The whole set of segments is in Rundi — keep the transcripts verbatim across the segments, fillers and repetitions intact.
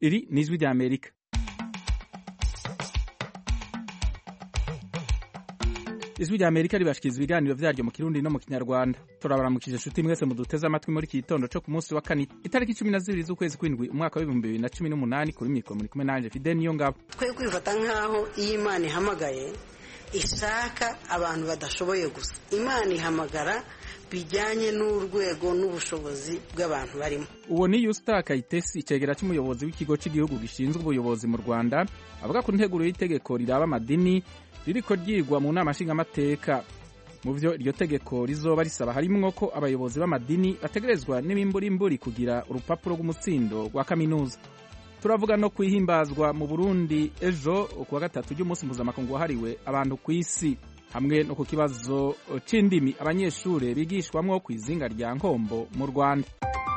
iri ni ijwi ry'Amerika. Ijwi ry'Amerika ribashikiriza ibiganiro vyaryo mu Kirundi no mu Kinyarwanda. Turabaramukije inshuti mwese muduteze amatwi muri iki gitondo cyo ku munsi wa kane itariki cumi na zibiri z'ukwezi kw'indwi umwaka w'ibihumbi bibiri na cumi n'umunani kuri mikoro muri kumwe nanje Fidel Niyongabo. Twe kwifata nkaho iyi Imana ihamagaye ishaka abantu badashoboye gusa. Imana ihamagara bijyanye n'urwego n'ubushobozi bw'abantu barimo. Uwo ni Yusta Kayitesi, icegera cy'umuyobozi w'ikigo cy'igihugu gishinzwe ubuyobozi mu Rwanda, avuga ko integuro y'itegeko riraba amadini ririko ryigwa mu nama nshingamateka. Mu vyo iryo tegeko rizoba risaba harimwo ko abayobozi b'amadini bategerezwa n'imimburimburi kugira urupapuro rw'umutsindo rwa kaminuza. Turavuga no kwihimbazwa mu Burundi ejo kuwa gatatu ry'umunsi mpuzamakungu wahariwe abantu kw'isi, hamwe no ku kibazo c'indimi abanyeshure bigishwamwo kw'izinga rya Nkombo mu Rwanda.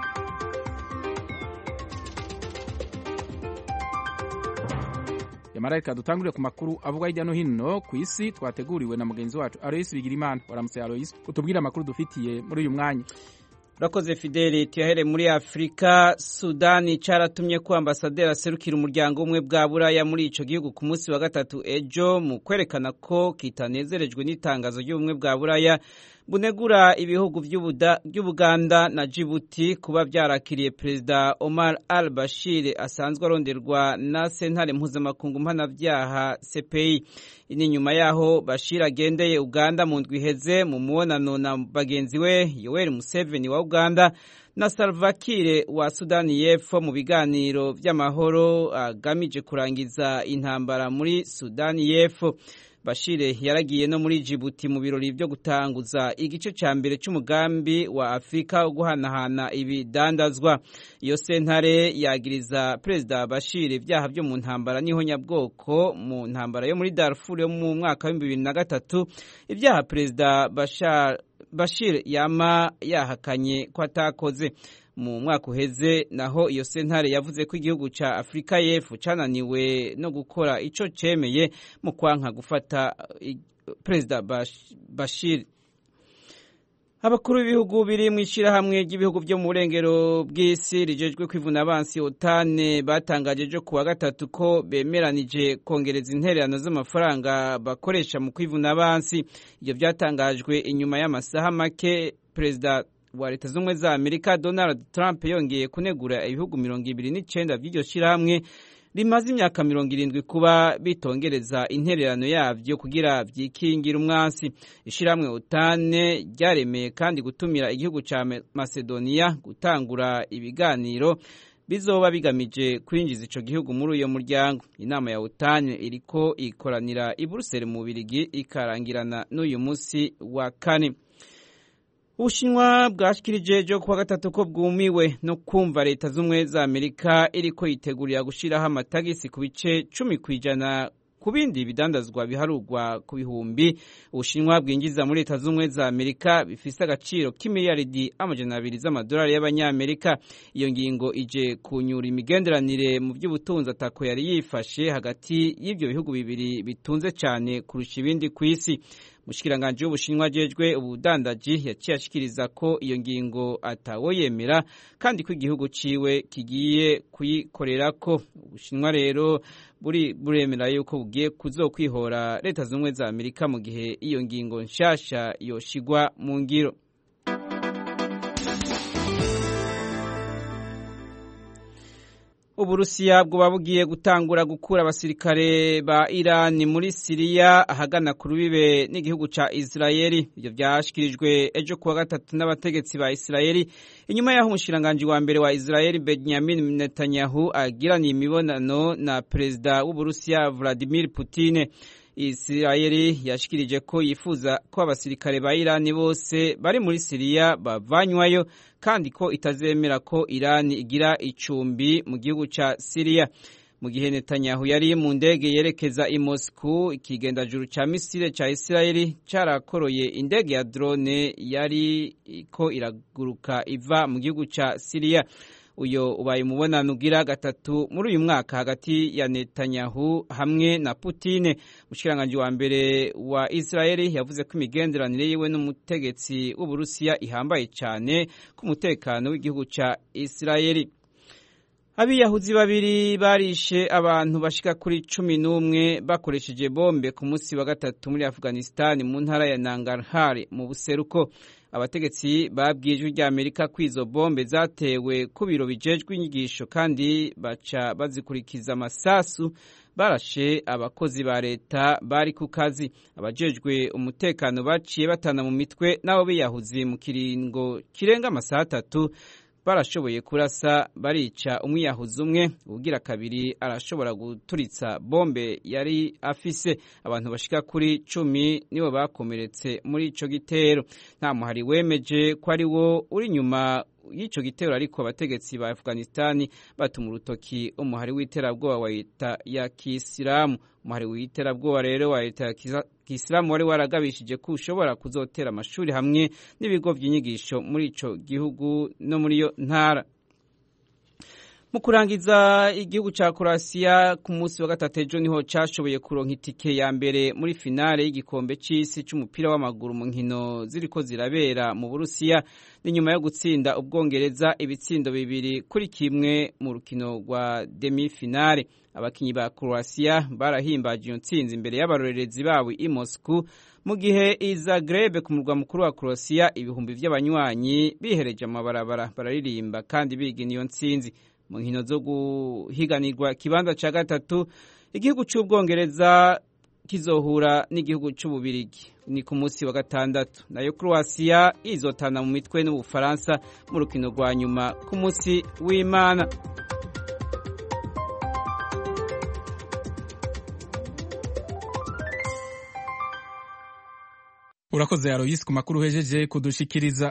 Yamarayika dutangurire ku makuru avuga hirya no hino ku isi twateguriwe na mugenzi wacu Alois Bigirimana. Waramutse Alois, utubwire amakuru dufitiye muri uyu mwanya. Urakoze Fideli. Tuyahere muri Afrika. Sudani caratumye ko ambasaderi aserukira umuryango umwe bwa Buraya muri ico gihugu ku munsi wa gatatu ejo mu kwerekana ko kitanezerejwe n'itangazo ry'ubumwe bwa Buraya bunegura ibihugu by'Ubuganda na Djibouti kuba byarakiriye Perezida Omar al-Bashir asanzwe aronderwa na sentare mpuzamakungu mpanavyaha C P I. Ini nyuma yaho Bashir agendeye Uganda mu ndwi iheze mu muonano na bagenzi we Yoweri Museveni wa Uganda na Salva Kiir wa Sudani y'Epfo mu biganiro vy'amahoro agamije kurangiza intambara muri Sudani y'Epfo. Bashir yaragiye no muri Djibouti mu birori byo gutanguza igice ca mbere c'umugambi wa Afrika wo guhanahana ibidandazwa. Iyo sentare yagiriza Perezida Bashir ibyaha byo mu ntambara niho nyabwoko mu ntambara yo muri Darfur yo mu mwaka wa bibiri na gatatu, ibyaha Perezida Bashar Bashir yama yahakanye ko atakoze. Mu mwaka uheze naho iyo sentare yavuze ko igihugu ca Afrika y'Epfo cananiwe no gukora ico cemeye mu kwanka gufata Perezida Bashir. Abakuru b'ibihugu biri mu ishirahamwe ry'ibihugu byo mu burengero bw'isi rijejwe kwivuna abansi OTAN batangaje ejo kuwa gatatu ko bemeranije kongereza intererano z'amafaranga bakoresha mu kwivuna abansi. Ivyo vyatangajwe inyuma y'amasaha make Perezida wa Leta Zunze Ubumwe za Amerika Donald Trump yongeye kunegura ibihugu mirongo ibiri n'icenda vy'iryo shirahamwe rimaze imyaka mirongo irindwi kuba bitongereza intererano yavyo kugira vyikingira umwansi. Ishirahamwe OTAN ryaremeye kandi gutumira igihugu ca Macedonia gutangura ibiganiro bizoba bigamije kwinjiza ico gihugu muri uyo muryango. Inama ya OTAN iriko ikoranira i Brussels mu Bubiligi ikarangirana n'uyu musi wa kane. Ubushinwa bwashikirije ejo kuwa gatatu ko bwumiwe no kumva Leta Zunze za Amerika iriko yitegurira gushiraho amatagisi ku bice cumi kw'ijana ku bindi bidandazwa biharugwa ku bihumbi Ubushinwa bwinjiza muri Leta Zunze za Amerika bifise agaciro k'imiliyaridi amajana abiri z'amadolari y'abanyamerika. Iyo ngingo ije kunyura imigenderanire mu by'ubutunzi atako yari yifashe hagati y'ivyo bihugu bibiri bitunze cyane kurusha ibindi ku isi. Mushikiranganje w'Ubushinwa ajejwe ubudandaji yaciye ashikiriza ko iyo ngingo atawo yemera kandi ko igihugu ciwe kigiye kuyikorerako. Ubushinwa rero buri buremera yuko bugiye kuzokwihora Leta Zunze za Amerika mu gihe iyo ngingo nshasha yoshigwa mu ngiro. Uburusiya bwoba bugiye gutangura gukura abasirikare ba Iran muri Syria ahagana ku rubibe n'igihugu ca Israeli. Ivyo vyashikirijwe ejo kuwa gatatu n'abategetsi ba Israeli inyuma yaho umushiranganje wa mbere wa Israeli Benjamin Netanyahu agiraniye imibonano na perezida w'Uburusiya Vladimir Putin. Israeli yashikirije ko yifuza ko abasirikare ba Iran bose bari muri Syria bavanywayo kandi ko itazemera ko Iran igira icumbi mu gihugu ca Syria. Mu gihe Netanyahu yari mu ndege yerekeza i Moscow, ikigendajuru ca Misiri ca Israeli carakoroye indege ya drone yari ko iraguruka iva mu gihugu ca Syria. Uyo ubaye umubonano ugira gatatu muri uyu mwaka hagati ya Netanyahu hamwe na Putin. Mushikiranganje wa mbere wa Israeli yavuze ko imigenderanire yiwe n'umutegetsi w'Uburusiya ihambaye cyane ku mutekano w'igihugu ca Israeli. Abiyahuzi babiri barishe abantu bashika kuri cumi n'umwe bakoresheje bombe ku munsi wa gatatu muri Afghanistan mu ntara ya Nangarhar mu buseruko. Abategetsi babwiye ijwi rya Amerika ko izo bombe zatewe ku biro bijejwe inyigisho kandi baca bazikurikiza amasasu barashe abakozi ba leta bari ku kazi. Abajejwe umutekano baciye batana mu mitwe n'abo biyahuzi mu kiringo kirenga amasaha atatu. Barashoboye kurasa barica umwiyahuzi umwe, ugira kabiri arashobora guturitsa bombe yari afise. Abantu bashika kuri cumi nibo bakomeretse muri ico gitero. Nta muhari wemeje ko ari wo uri nyuma y'ico gitero, ariko abategetsi ba Afghanistan batuma urutoki umuhari w'iterabwoba wa leta ya Kisilamu. Umuhari w'iterabwoba rero wa leta ya Kisilamu wari waragabishije ko ushobora kuzotera amashuri hamwe n'ibigo by'inyigisho muri ico gihugu no muri yo ntara. Mu kurangiza, igihugu ca Croatia ku munsi wa gatatu ejo niho cashoboye kuronka itike ya mbere muri finale y'igikombe c'isi c'umupira w'amaguru mu nkino ziriko zirabera mu Burusiya, ni nyuma yo gutsinda Ubwongereza ibitsindo bibiri kuri kimwe mu rukino rwa demi finale. Abakinyi ba Croatia barahimbaje iyo ntsinzi imbere y'abarorerezi babo i Moscow, mu gihe i Zagreb ku murwa mukuru wa Croatia ibihumbi vy'abanywanyi bihereje amabarabara bararirimba kandi bigina iyo ntsinzi. Mu nkino zo guhiganirwa kibanza ca gatatu, igihugu c'Ubwongereza kizohura n'igihugu c'Ububirigi ni ku munsi wa gatandatu, nayo Croatia izotana mu mitwe n'Ubufaransa mu rukino rwa nyuma ku munsi w'Imana. Urakoze Aloysi ku makuru uhejeje kudushikiriza.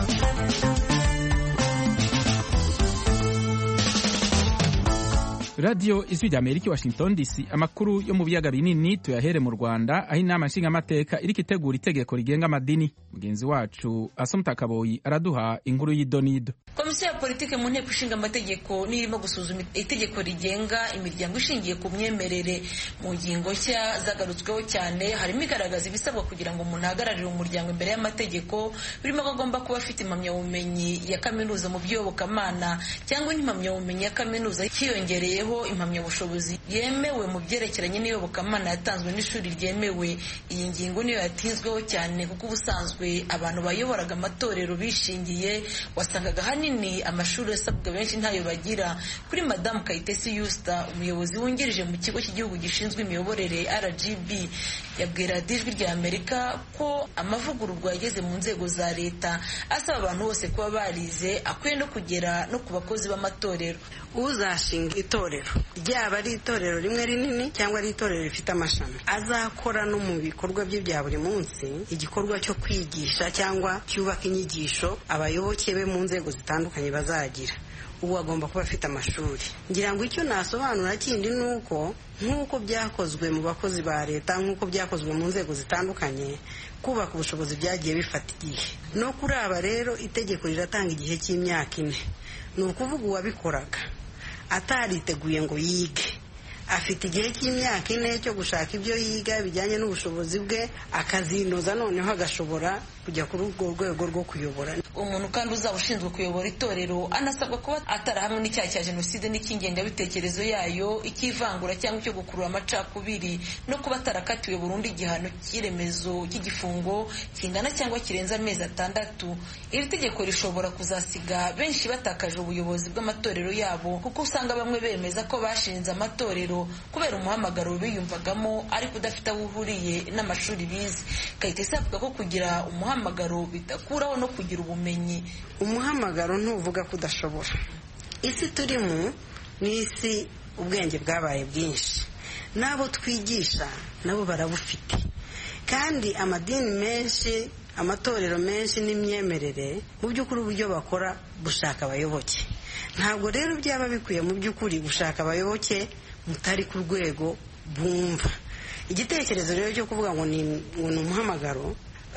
Radio Ijwi rya Amerika Washington D C, amakuru yo mu biyaga binini tuyahere mu Rwanda, aho inama nshingamateka iriko itegura itegeko rigenga amadini. Mugenzi wacu Asomta Kaboyi araduha inkuru y'idonido. Komisiyo ya politike mu nteko ishinga amategeko nirimo gusuzuma itegeko rigenga imiryango ishingiye ku myemerere. Mu ngingo nshya zagarutsweho cyane harimo igaragaza ibisabwa kugira ngo umuntu ahagararire umuryango imbere y'amategeko, birimo ko agomba kuba afite impamyabumenyi ya kaminuza mu by'iyobokamana cyangwa impamyabumenyi ya kaminuza hiyongereyeho impamyabushobozi yemewe mu byerekeranye n'iyobokamana yatanzwe n'ishuri ryemewe. Iyi ngingo niyo yatinzweho cyane kuko ubusanzwe abantu bayoboraga amatorero bishingiye wasangaga hanini amashuri asabwa benshi ntayo bagira. Kuri Madamu Kayitesi Yusta, umuyobozi wungirije mu kigo cy'igihugu gishinzwe imiyoborere R G B, yabwira Ijwi rya Amerika ko amavugururwa yageze mu nzego za leta asaba abantu bose kuba barize akwiye no kugera no ku bakozi b'amatorero. Uzashinga itorero, ryaba ari itorero rimwe rinini cyangwa ari itorero rifite amashami, azakora no mu bikorwa bye bya buri munsi igikorwa cyo kwigisha cyangwa cyubaka inyigisho abayoboke be mu nzego zitandukanye bazagira. Ubu agomba kuba afite amashuri. Ngira ngo icyo nasobanura kindi nuko nk'uko byakozwe mu bakozi ba leta, nk'uko byakozwe mu nzego zitandukanye, kubaka ubushobozi byagiye bifata igihe. No kuri aba rero itegeko riratanga igihe cy'imyaka ine. Ni ukuvuga uwabikoraga atariteguye ngo yige, afite igihe cy'imyaka ine cyo gushaka ibyo yiga bijyanye n'ubushobozi bwe, akazinoza noneho agashobora kujya kuri urwo rwego rwo kuyobora. Umuntu kandi uzaba ushinzwe kuyobora itorero anasabwa kuba atarahamwe n'icyaha cya jenoside n'ikingengabitekerezo yayo, ikivangura cyangwa icyo gukurura amacakubiri, no kuba atarakatiwe burundu igihano cy'iremezo cy'igifungo kingana cyangwa kirenze amezi atandatu. Iri tegeko rishobora kuzasiga benshi batakaje ubuyobozi bw'amatorero yabo, kuko usanga bamwe bemeza ko bashinze amatorero kubera umuhamagaro biyumvagamo ariko udafite aho uhuriye n'amashuri bize. Kayitesi avuga ko kugira umuhamagaro bidakuraho no kugira ubumenyi. Umuhamagaro ntuvuga ko udashobora. Isi turimo ni isi ubwenge bwabaye bwinshi, nabo twigisha nabo barabufite, kandi amadini menshi, amatorero menshi n'imyemerere mu by'ukuri uburyo bakora bushaka abayoboke. Ntabwo rero byaba bikwiye mu by'ukuri gushaka abayoboke mutari ku rwego bumva. Igitekerezo rero cyo kuvuga ngo ni umuhamagaro,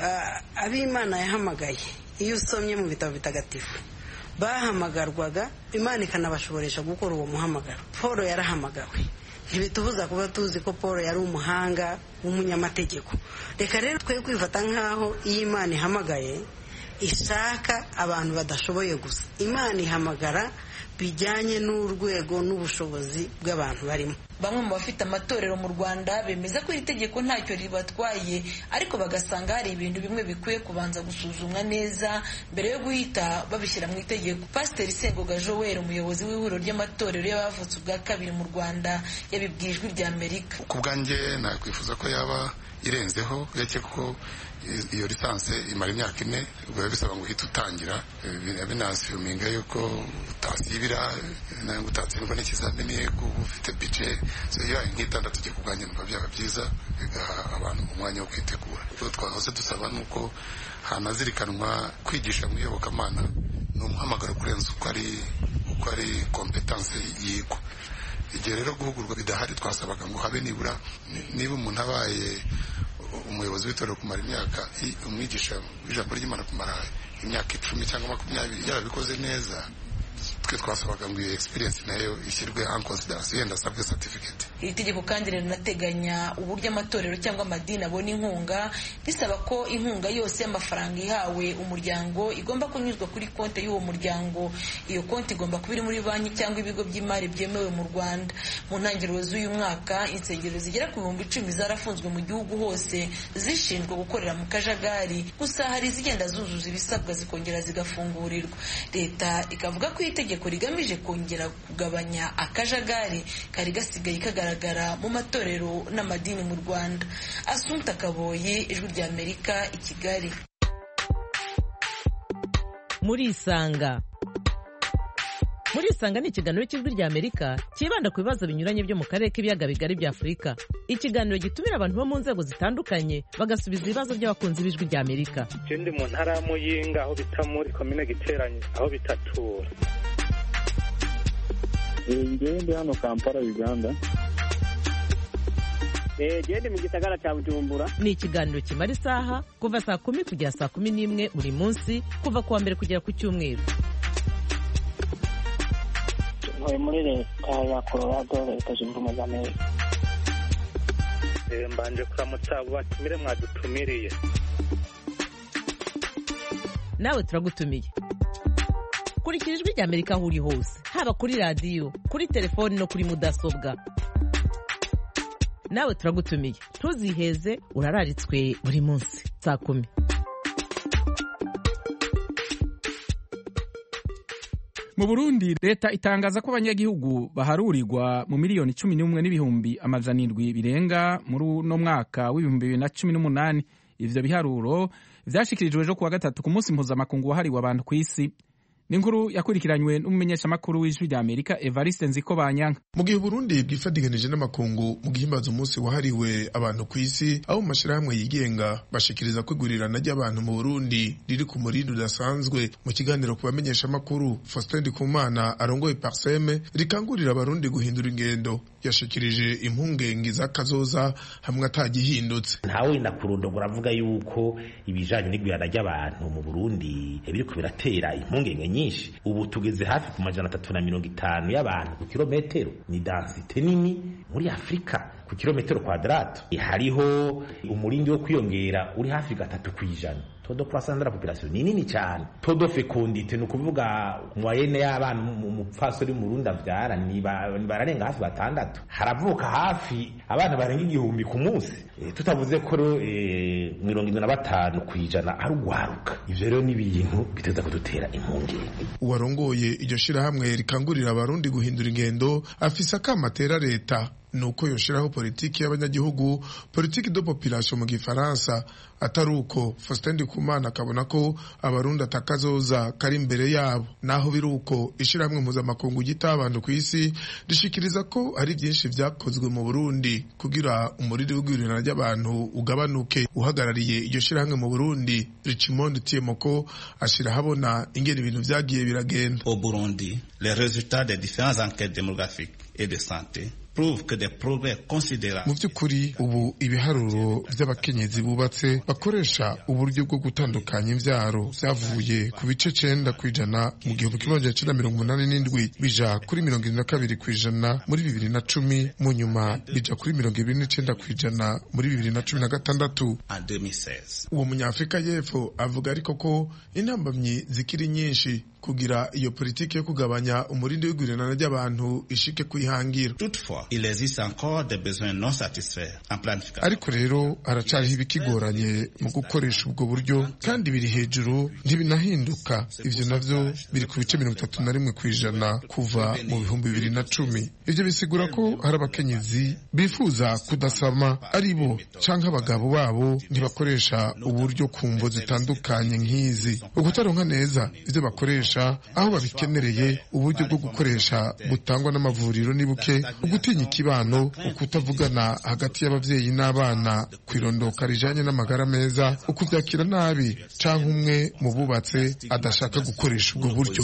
ab'Imana yahamagaye, iyo usomye mu bitabo bitagatifu bahamagarwaga, Imana ikanabashoboresha gukora uwo muhamagaro. Paul yarahamagawe, ntibitubuza kuba tuzi ko Paul yari umuhanga w'umunyamategeko. Reka rero twe kwifata nk'aho iyo Imana ihamagaye ishaka abantu badashoboye gusa. Imana ihamagara bijyanye n'urwego n'ubushobozi bw'abantu barimo. Bamwe mu bafite amatorero mu Rwanda bemeza ko iri tegeko ntacyo ribatwaye, ariko bagasanga hari ibintu bimwe bikwiye kubanza gusuzumwa neza mbere yo guhita babishyira mu itegeko. Pasiteri Sengoga Joel, umuyobozi w'ihuriro ry'amatorero y'abavutse ubwa kabiri mu Rwanda, yabibwiye Ijwi rya Amerika. Ku bwanjye nakwifuza ko yaba irenzeho, uretse ko iyo lisansi imara imyaka ine, ubwo bisaba ngo uhite utangira binasiyuminga yuko utasibira nayo utatsindwa n'ikizamini, ufite budget so iyo nk'itandatu cyo kubwanya numva byaba byiza, bigaha abantu umwanya wo kwitegura. Icyo twahoze dusaba nuko hanazirikanwa kwigisha mu iyobokamana ni umuhamagaro kurenza uko ari uko ari competence yigwa. Igihe rero guhugurwa bidahari, twasabaga ngo habe nibura niba umuntu abaye umuyobozi w'itorero kumara imyaka, umwigisha w'ijambo ry'Imana kumara imyaka icumi cyangwa makumyabiri, yarabikoze neza, twe twasabaga ngo iyo experience nayo ishyirwe en consideration, yenda asabwe certificate. Iri tegeko kandi rinateganya uburyo amatorero cyangwa amadini abona inkunga, bisaba ko inkunga yose y'amafaranga ihawe umuryango igomba kunyuzwa kuri konti y'uwo muryango. Iyo konti igomba kuba iri muri banki cyangwa ibigo by'imari byemewe mu Rwanda. Mu ntangiriro z'uyu mwaka, insengero zigera ku bihumbi icumi zarafunzwe mu gihugu hose zishinzwe gukorera mu kajagari, gusa hari izigenda zuzuza ibisabwa zikongera zigafungurirwa. Leta ikavuga ko itegeko rigamije kongera kugabanya akajagari kari gasigaye kagaragara mu matorero n'amadini mu Rwanda. Asumta Kaboyi, Ijwi rya Amerika, i Kigali. Muri Isanga. Muri Isanga ni ikiganiro cy'Ijwi rya Amerika kibanda ku bibazo binyuranye byo mu karere k'ibiyaga bigari bya Afurika. Ikiganiro gitumira abantu bo mu nzego zitandukanye bagasubiza ibibazo by'abakunzi b'Ijwi rya Amerika. Ikindi mu ntara ya Muyinga aho bita muri komine Giteranye aho bitatura. Ngende hano Kampala, Uganda. Eh, gende mu gisagara cya Bujumbura. Ni ikiganiro kimara isaha kuva saa kumi kugera saa kumi n'imwe buri munsi, kuva kuwa mbere kugera ku Cyumweru. Ntuye muri leta ya Colorado, Leta Zunze Ubumwe za Amerika. Eh, mbanje kuramutsa abo batumire mwadutumiriye. Nawe turagutumiye. Kurikira Ijwi rya Amerika aho uri hose, haba kuri radiyo, kuri telefoni no kuri mudasobwa. Nawe turagutumiye, ntuziheze, urararitswe buri munsi saa kumi. Mu Burundi, leta itangaza ko abanyagihugu baharurirwa mu miliyoni cumi n'umwe n'ibihumbi amajana indwi birenga muri uno mwaka w'ibihumbi bibiri na cumi n'umunani. Ivyo biharuro vyashikirijwe ejo kuwa gatatu ku munsi mpuzamakungu wahariwe abantu ku isi. Ninkuru yakurikiranywe n'umumenyeshamakuru w'Ijwi rya Amerika Evariste Nzikobanyanka. Mu gihe Burundi bwifadiganije n'amakungu mu gihimbaza umunsi wahariwe abantu ku isi, aho mu mashirahamwe yigenga bashikiriza kwigurirana ry'abantu mu Burundi riri ku murindi udasanzwe. Mu kiganiro ku bamenyeshamakuru, Faustin Ndikumana arongoye Parseme rikangurira abarundi guhindura ingendo, yashikirije impungenge z'akazoza hamwe atagihindutse. Ntawe nakurondogora avuga yuko ibijanye n'igwirana ry'abantu mu Burundi biriko biratera impungenge nyinshi. Ubu tugeze hafi ku majana atatu na mirongo itanu y'abantu ku kilometero. Ni densite nini muri Afrika ku kilometero kwadrato. Hariho umurindi wo kwiyongera uri hafi gatatu kwijana. Todo croissance de la population ni nini cyane. Todo fecondité no kuvuga moyenne y'abana mu pfasori mu Burundi avyara ni bararenga hafi batandatu. Haravuka hafi abana barenga igihumbi ku munsi. E, tutavuze ko e, mirongo ine na batanu kwijana ari ugwaruka. Ivyo rero ni ibintu biteza kudutera impungenge. Uwarongoye iryo shirahamwe rikangurira abarundi guhindura ingendo afisa akamatera leta nuko yoshiraho politiki y'abanyagihugu, politiki de population mu gifaransa. Ataruko Faustin Ndikumana akabona ko abarundi atakazoza kari imbere yabo. Naho biruko ishirahamwe mpuzamakungu ry'abantu ku isi rishikiriza ko ari byinshi vyakozwe mu Burundi kugira umuriri w'igwirirana ry'abantu ugabanuke. Uhagarariye iryo shirahamwe mu Burundi, Richmond Tiemoko, ashira habona ingene ibintu vyagiye biragenda. Au Burundi, les résultats des différentes enquêtes démographiques et de santé prouve que des progrès considérables. Mu by'ukuri ubu ibiharuro by'abakenyezi bubatse bakoresha uburyo bwo gutandukanya imvyaro vyavuye ku bice cenda kwijana mu gihumbi kimwe amajana icenda mirongo umunani n'indwi bija kuri mirongo ine na kabiri kwijana muri bibiri na cumi, mu nyuma bija kuri mirongo ibiri n'icenda kwijana muri bibiri na cumi na gatandatu. En deux mille seize. Uwo munyafrika y'Epfo avuga ariko ko intambamyi zikiri nyinshi kugira iyo politiki yo kugabanya umurindi w'igurirana ry'abantu ishike kwihangira. Toutefois, il existe encore des besoins non satisfaits en planification. Ariko rero haracariho ibikigoranye mu gukoresha ubwo buryo kandi biri hejuru ntibinahinduka. Ivyo navyo biri ku bice mirongo itatu na rimwe kw'ijana kuva mu bihumbi bibiri na cumi. Ivyo bisigura ko hari abakenyezi bifuza kudasama ari bo canke abagabo babo ntibakoresha uburyo ku mvo zitandukanye nk'izi. Ukutaronka neza ivyo bakoresha aho babikenereye, uburyo bwo gukoresha butangwa n'amavuriro ni buke, ugutinya ikibano, ukutavugana hagati y'abavyeyi n'abana, kwirondoka rijanye n'amagara meza, ukuvyakira nabi canke umwe mu bubatse adashaka gukoresha ubwo buryo.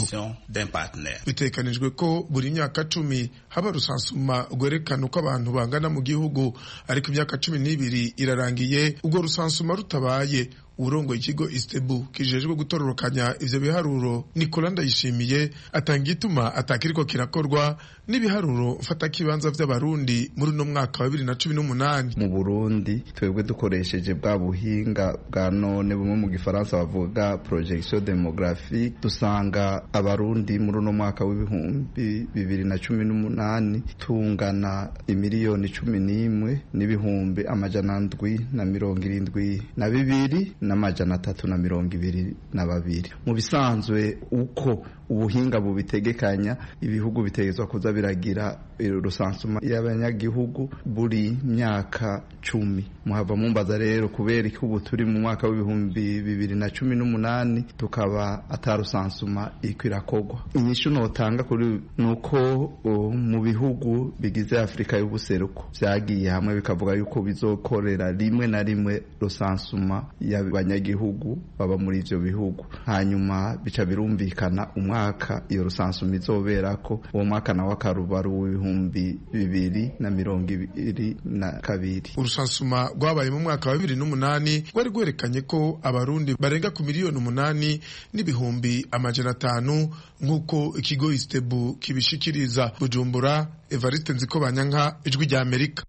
Bitekanijwe ko buri myaka cumi haba rusansuma rwerekana uko abantu bangana mu gihugu, ariko imyaka cumi n'ibiri irarangiye ubwo rusansuma rutabaye. Urongoye ikigo Istebu kijejwe gutororokanya ivyo biharuro Nicolas Ndayishimiye atanga ituma atakiriko kirakorwa n'ibiharuro mfata kibanza vy'abarundi muri no mwaka wa bibiri na cumi n'umunani. Mu Burundi twebwe dukoresheje bwa buhinga bwa none bumwe mu gifaransa bavuga projection demographique, dusanga abarundi muri no mwaka w'ibihumbi bibiri na cumi n'umunani tungana imiliyoni cumi n'imwe n'ibihumbi amajana ndwi na mirongo irindwi na bibiri n'amajana atatu na mirongo ibiri na babiri. Mu bisanzwe uko ubuhinga bubitegekanya, ibihugu bitegezwa kuza biragira rusansuma y'abanyagihugu buri myaka cumi. Muhava mumbaza rero kubera ko ubu turi mu mwaka w'ibihumbi bibiri na cumi n'umunani tukaba atarusansuma ikwirakogwa. Inyishu notanga kuri nuko mu bihugu bigize Afrika y'ubuseruko vyagiye hamwe bikavuga yuko bizokorera rimwe na rimwe rusansuma y'abanyagihugu baba muri ivyo bihugu, hanyuma bica birumvikana umwaka iyo rusansuma izoberako. Uwo mwaka nawo akarubaru w'ibihumbi bibiri na mirongo ibiri na kabiri. Urusansuma rwabaye mu mwaka wa bibiri n'umunani rwari rwerekanye ko abarundi barenga ku miliyoni umunani n'ibihumbi amajana atanu nk'uko ikigo Istebu kibishikiriza. Bujumbura, Evariste Nzikobanyanka, Ijwi rya Amerika.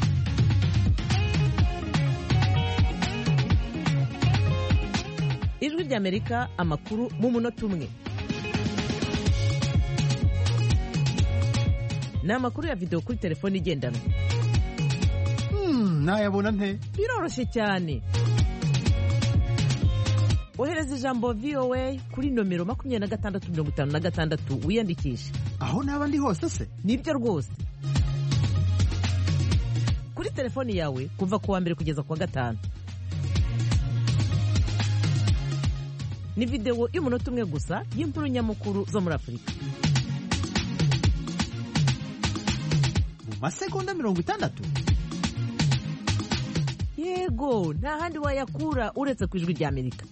Ijwi rya Amerika, amakuru mu munota umwe. Ni amakuru ya video kuri telefone igendanwa. Hmm, nayabona nte? Biroroshye cyane. Ohereza ijambo V O A kuri nomero makumyabiri na gatandatu mirongo itanu na gatandatu wiyandikishe. Aho naba ndi hose se? Nibyo rwose. Kuri telefone yawe kuva ku wa mbere kugeza ku wa gatanu. Ni video y'umunota umwe gusa y'inkuru nyamukuru zo muri Afurika. Mu masegonda mirongo itandatu? Yego, nta handi wayakura uretse ku Ijwi rya Amerika.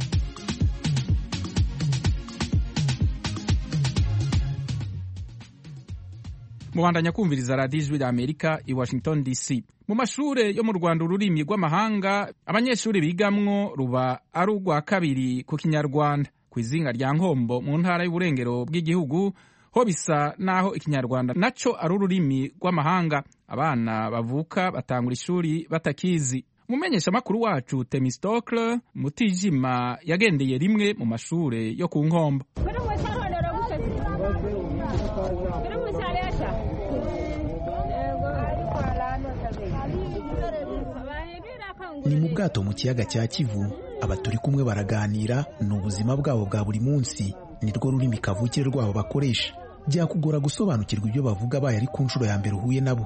Mubandanya kumviriza radiyo Ijwi rya Amerika i Washington D C. Mu mashure yo mu Rwanda ururimi rw'amahanga abanyeshuri bigamwo ruba ari urwa kabiri ku Kinyarwanda. Ku izinga rya Nkombo mu ntara y'uburengero bw'igihugu ho bisa naho Ikinyarwanda naco ari ururimi rw'amahanga. Abana bavuka batangura ishuri batakizi. Umumenyesha makuru wacu Temistocle Mutijima yagendeye rimwe mu mashure yo ku Nkombo. Ni mu bwato mu kiyaga cya Kivu, aba turi kumwe baraganira, ni ubuzima bwabo bwa buri munsi, ni rwo rurimi kavukire rwabo bakoresha. Byakugora gusobanukirwa ibyo bavuga baye ari ku nshuro ya mbere uhuye nabo.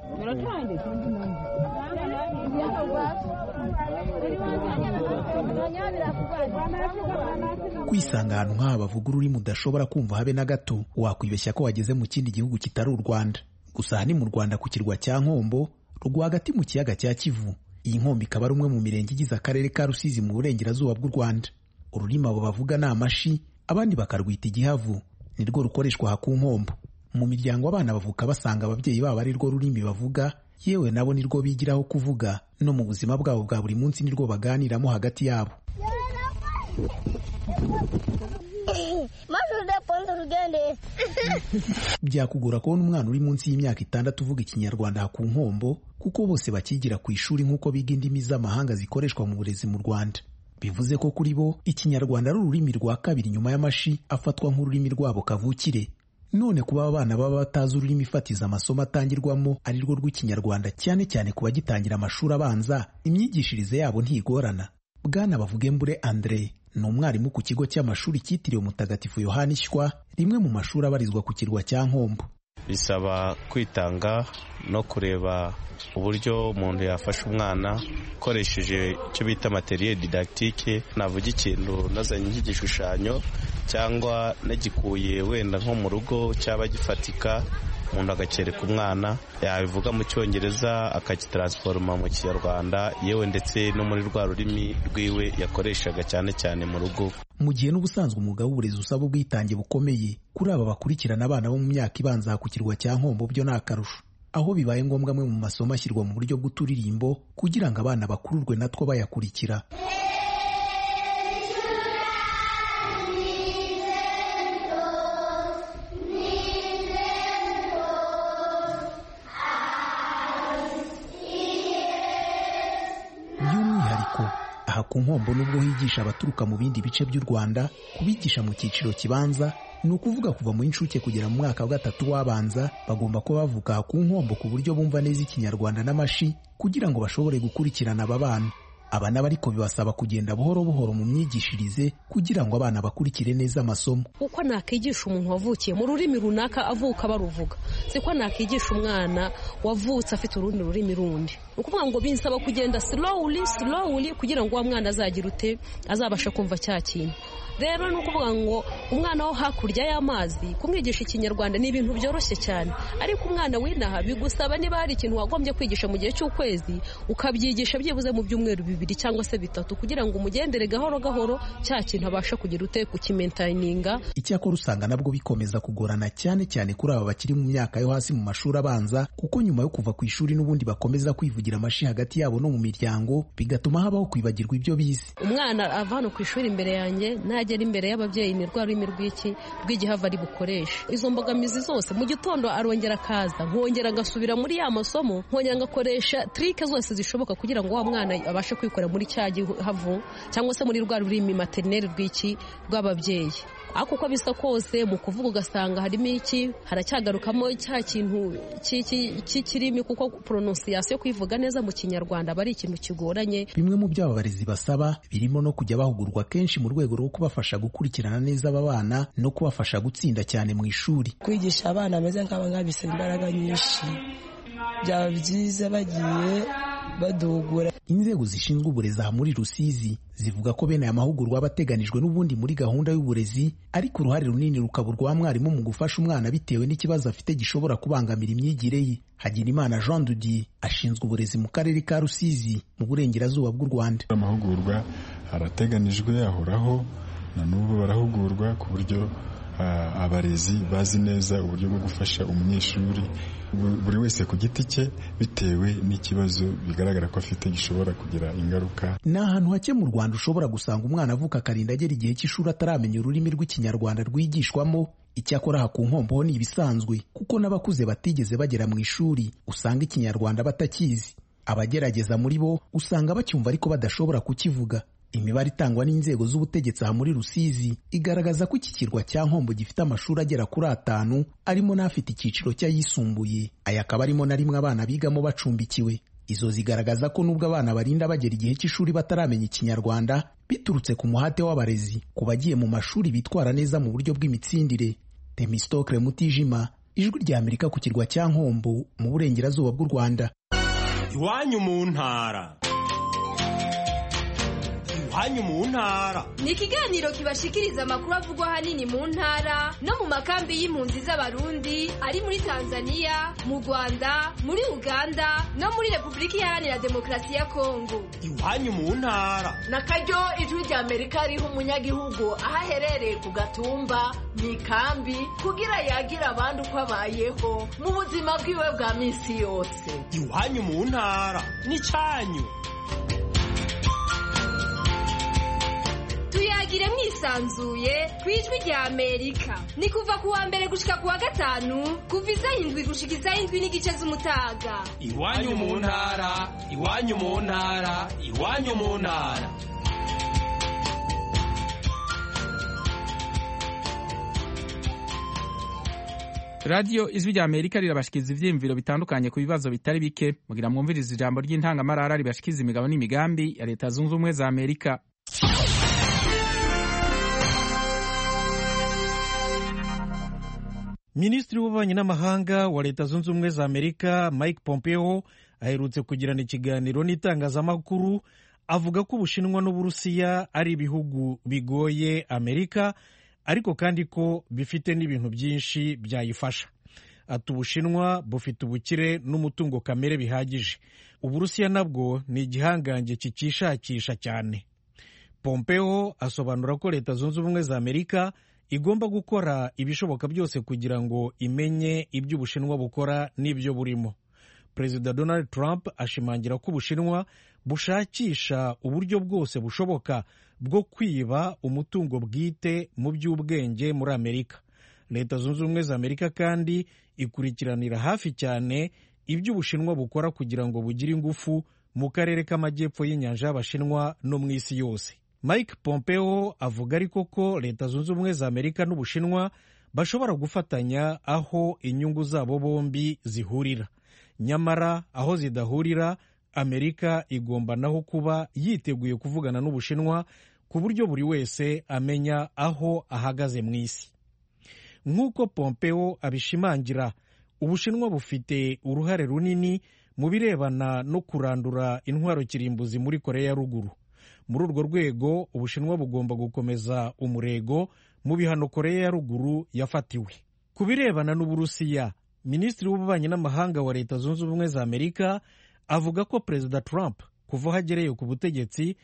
Kwisanga ahantu nk'aba bavuga ururimi udashobora kumva habe na gato, wakwibeshya ko wageze mu kindi gihugu kitari u Rwanda. Gusa aha ni mu Rwanda ku kirwa cya Nkombo, rwagati mu kiyaga cya Kivu. Iyi nkombo ikaba ari umwe mu mirenge igize akarere ka Rusizi mu burengerazuba bw'u Rwanda. Ururimi abo bavuga ni amashi, abandi bakarwita igihavu, ni rwo rukoreshwa aha ku Nkombo. Mu miryango abana bavuka basanga ababyeyi babo ari rwo rurimi bavuga, yewe nabo ni rwo bigiraho kuvuga, no mu buzima bwabo bwa buri munsi ni rwo baganiramo hagati yabo. Byakugora kubona umwana uri munsi y'imyaka itandatu uvuga Ikinyarwanda ku Nkombo, kuko bose bakigira ku ishuri nk'uko biga indimi z'amahanga zikoreshwa mu burezi mu Rwanda. bivuze ko kuri bo ikinyarwanda ari ururimi rwa kabiri nyuma y'amashi afatwa nk'ururimi rwabo kavukire. None kuba abana baba batazi ururimi fatiza amasomo atangirwamo ari rwo rw'ikinyarwanda, cyane cyane ku bagitangira amashuri abanza, imyigishirize yabo ntigorana. Bwana Bavugembure Andre ni umwarimu ku kigo cy'amashuri cyitiriwe Mutagatifu Yohani Shywa, rimwe mu mashuri abarizwa ku kirwa cya Nkombo. Bisaba kwitanga no kureba uburyo umuntu yafasha umwana ukoresheje icyo bita materiel didactique. Navuga ikintu nazanye nk'igishushanyo cyangwa nagikuye wenda nko mu rugo cyaba gifatika, umuntu agakereka umwana, yabivuga mu cyongereza akagitransforma mu kinyarwanda, yewe ndetse no muri rwa rurimi rwiwe yakoreshaga cyane cyane mu rugo. Mu gihe n'ubusanzwe umwuga w'uburezi usaba ubwitange bukomeye, kuri aba bakurikirana abana bo mu myaka ibanza ku kirwa cya Nkombo byo ni akarusho, aho bibaye ngombwa amwe mu masomo ashyirwa mu buryo bw'uturirimbo kugira ngo abana bakururwe natwo bayakurikira. By'umwihariko aha ku Nkombo nubwo higisha abaturuka mu bindi bice by'u Rwanda, kubigisha mu cyiciro kibanza, ni ukuvuga kuva mu inshuke kugera mu mwaka wa gatatu w'abanza, bagomba kuba bavuga aha ku Nkombo ku buryo bumva neza ikinyarwanda n'amashi kugira ngo bashobore gukurikirana aba bana. Aba nabo ariko bibasaba kugenda buhoro buhoro mu myigishirize kugira ngo abana bakurikire neza amasomo. Uko nakigisha umuntu wavukiye mu rurimi runaka avuka baruvuga, siko nakigisha umwana wavutse afite urundi rurimi rundi. Ukuvuga ngo binsaba kugenda slowly slowly kugira ngo wa mwana azagira ute azabasha kumva cya kintu. Rero ni ukuvuga ngo umwana wo hakurya y'amazi kumwigisha ikinyarwanda ni ibintu byoroshye cyane, ariko umwana w'inaha bigusaba niba hari ikintu wagombye kwigisha mu gihe cy'ukwezi ukabyigisha byibuze mu byumweru bibiri cyangwa se bitatu kugira ngo umugendere gahoro gahoro cya kintu abasha kugira ute kukimentaininga. Icyakora usanga nabwo bikomeza kugorana cyane cyane kuri aba bakiri mu myaka yo hasi mu mashuri abanza, kuko nyuma yo kuva ku ishuri n'ubundi bakomeza kwivugira amashi hagati yabo no mu miryango, bigatuma habaho kwibagirwa ibyo bize. Umwana ava hano ku ishuri imbere yanjye agera imbere y'ababyeyi ni rwa rurimi rw'iki rw'igihava ari bukoresha. Izo mbogamizi zose mu gitondo arongera akaza, nkongera agasubira muri ya masomo, nkongera ngakoresha trike zose zishoboka kugira ngo wa mwana abashe kwikora muri cya gihavu cyangwa se muri rwa rurimi maternel rw'iki rw'ababyeyi. Ako uko bisa kose mu kuvuga ugasanga harimo iki haracyagarukamo cya kintu cy'ikirimi, kuko pronunciation kwivuga neza mu kinyarwanda bari ikintu kigoranye. Bimwe mu byo abarezi basaba birimo no kujya bahugurwa kenshi mu rwego rwo kubafasha gukurikirana neza aba bana no kubafasha gutsinda cyane mu ishuri. Kwigisha abana bameze nk'aba ngaba bisaba imbaraga nyinshi, byaba byiza bagiye badugura. Inzego zishinzwe uburezi aha muri Rusizi zivuga ko bene aya mahugurwa abateganijwe n'ubundi muri gahunda y'uburezi, ariko uruhare runini rukaba urwa mwarimu mu gufasha umwana bitewe n'ikibazo afite gishobora kubangamira imyigire ye. Hagirimana Jean Dudier ashinzwe uburezi mu karere ka Rusizi mu burengerazuba bw'u Rwanda. Amahugurwa arateganijwe, ahoraho, na n'ubu barahugurwa ku buryo abarezi bazi neza uburyo bwo gufasha umunyeshuri buri wese ku giti cye bitewe n'ikibazo bigaragara ko afite gishobora kugira ingaruka. Ni ahantu hake mu Rwanda ushobora gusanga umwana avuka akarinda agera igihe cy'ishuri ataramenya ururimi rw'ikinyarwanda rwigishwamo. Icyakora aha ku Nkombo ho ni ibisanzwe, kuko n'abakuze batigeze bagera mu ishuri usanga ikinyarwanda batakizi. Abagerageza muri bo usanga bacyumva ariko badashobora kukivuga. Imibare itangwa n'inzego z'ubutegetsi aha muri Rusizi igaragaza ko iki kirwa cya Nkombo gifite amashuri agera kuri atanu, arimo n'afite icyiciro cy'ayisumbuye. Aya akaba arimo na rimwe abana bigamo bacumbikiwe. Izo zigaragaza ko nubwo abana barinda bagera igihe cy'ishuri bataramenya ikinyarwanda, biturutse ku muhate w'abarezi ku bagiye mu mashuri bitwara neza mu buryo bw'imitsindire. Temistokle Mutijima, Ijwi rya Amerika ku kirwa cya Nkombo mu burengerazuba bw'u Rwanda. Iwanyu mu ntara. Iwanyu mu ntara ni ikiganiro kibashikiriza amakuru avugwa ahanini mu ntara no mu makambi y'impunzi z'abarundi ari muri Tanzania, mu Rwanda, muri Uganda no muri Repubulika Iharanira Demokarasi ya Kongo. Iwanyu mu ntara nakaryo Ijwi rya Amerika riha umunyagihugu aho aherereye ku gatumba mu ikambi kugira yagira abandi uko abayeho mu buzima bwiwe bwa minsi yose. Iwanyu mu ntara ni cyanyu. Tuyagire mwisanzuye ku Ijwi rya Amerika. Ni kuva ku wa mbere gushika ku wa gatanu kuva isaha indwi gushika isaha indwi n'igice z'umutaga. Iwanyu mu ntara, iwanyu mu ntara, iwanyu mu ntara. radiyo ijwi rya amerika rirabashikiriza ivyiyumviro bitandukanye ku bibazo bitari bike mugira mwumviriza ijambo ry'intangamarara ribashikiriza imigabo n'imigambi ya leta zunze ubumwe za amerika. Minisitiri w'ububanyi n'amahanga wa leta zunze ubumwe za amerika Mike Pompeo aherutse kugirana ikiganiro n'itangazamakuru avuga ko ubushinwa n'uburusiya ari ibihugu bigoye amerika ariko kandi ko bifite n'ibintu byinshi byayifasha. Ati ubushinwa bufite ubukire n'umutungo kamere bihagije, uburusiya nabwo ni igihangange kikishakisha cyane. Pompeo asobanura ko leta zunze ubumwe za amerika igomba gukora ibishoboka byose kugira ngo imenye ibyo ubushinwa bukora n'ibyo burimo. Perezida Donald Trump ashimangira ko ubushinwa bushakisha uburyo bwose bushoboka bwo kwiba umutungo bwite mu by'ubwenge muri Amerika. Leta zunze ubumwe za Amerika kandi ikurikiranira hafi cyane ibyo ubushinwa bukora kugira ngo bugire ingufu mu karere k'amajyepfo y'inyanja y'abashinwa no mu isi yose. Mike Pompeo avuga ariko ko leta zunze ubumwe za Amerika n'ubushinwa bashobora gufatanya aho inyungu zabo bombi zihurira, nyamara aho zidahurira Amerika igomba naho kuba yiteguye kuvugana n'ubushinwa ku buryo buri wese amenya aho ahagaze mu isi. Nk'uko Pompeo abishimangira, ubushinwa bufite uruhare runini mu birebana no kurandura intwaro kirimbuzi muri Korea ya ruguru. Muri urwo rwego ubushinwa bugomba gukomeza umurego mu bihano Korea ya ruguru yafatiwe. Ku birebana n'uburusiya, Minisitiri w'ububanyi n'amahanga wa leta zunze ubumwe za Amerika avuga ko Perezida Trump kuva aho agereye ku butegetsi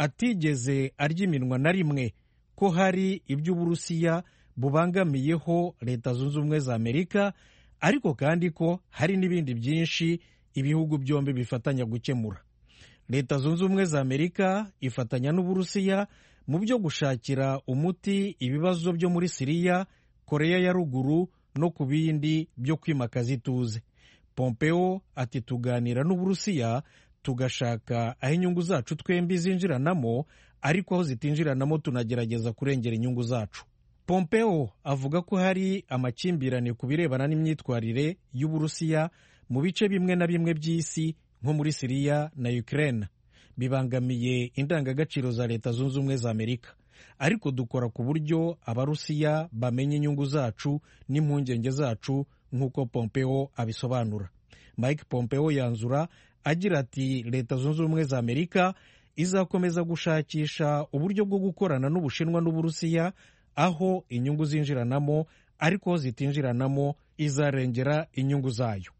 atigeze arya iminwa na rimwe ko hari ibyo uburusiya bubangamiyeho leta zunze ubumwe za Amerika, ariko kandi ko hari n'ibindi byinshi ibihugu byombi bifatanya gukemura. Leta zunze ubumwe za Amerika ifatanya n'uburusiya mu byo gushakira umuti ibibazo byo muri Siriya, Korea ya ruguru no ku bindi byo kwimakaza ituze. Pompeo ati tuganira n'uburusiya tugashaka aho inyungu zacu twembi zinjiranamo, ariko aho zitinjiranamo tunagerageza kurengera inyungu zacu. Pompeo avuga ko hari amakimbirane ku birebana n'imyitwarire y'uburusiya mu bice bimwe na bimwe by'isi nko muri Siriya na Ukraine, bibangamiye indangagaciro za leta zunze ubumwe za Amerika, ariko dukora ku buryo abarusiya bamenya inyungu zacu n'impungenge zacu nk'uko Pompeo abisobanura. Mike Pompeo yanzura agira ati leta zunze ubumwe za Amerika izakomeza gushakisha uburyo bwo gukorana n'ubushinwa n'uburusiya aho inyungu zinjiranamo, ariko aho zitinjiranamo izarengera inyungu zayo.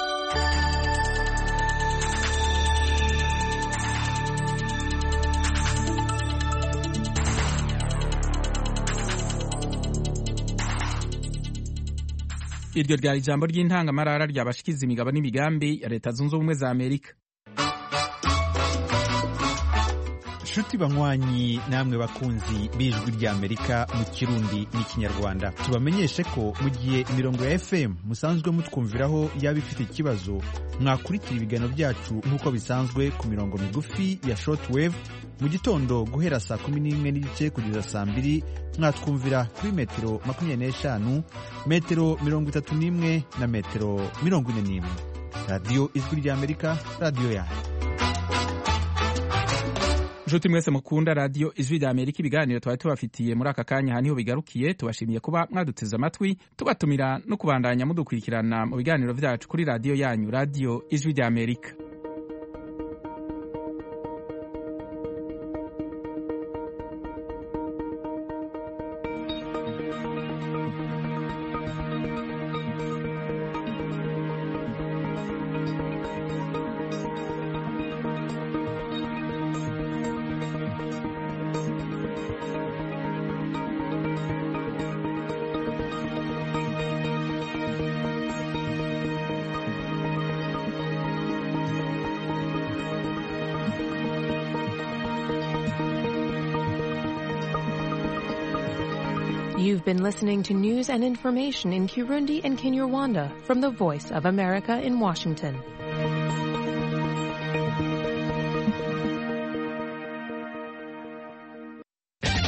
Iryo ryari ijambo ry'intangamarara ryabashikiza imigabo n'imigambi ya leta zunze ubumwe za Amerika. Shuti banywanyi namwe bakunzi b'ijwi rya Amerika mu Kirundi n'Ikinyarwanda, tubamenyeshe ko mu gihe imirongo ya F M musanzwe mutwumviraho yaba ifite ikibazo, mwakurikira ibiganiro byacu nk'uko bisanzwe ku mirongo migufi ya shortwave mu gitondo guhera saa kumi n'imwe n'igice kugeza saa mbiri, mwatwumvira kuri metero makumyabiri n'eshanu, metero mirongo itatu n'imwe na metero mirongo ine n'imwe. Radiyo Ijwi rya Amerika, radiyo yanyu. Nshuti mwese mukunda radiyo Ijwi rya Amerika, ibiganiro twari tubafitiye muri aka kanya aha niho bigarukiye. Tubashimiye kuba mwaduteze amatwi, tubatumira no kubandanya mudukurikirana mu biganiro byacu kuri radiyo yanyu, radiyo Ijwi rya Amerika. You've been listening to news and information in Kirundi and Kinyarwanda from the Voice of America in Washington.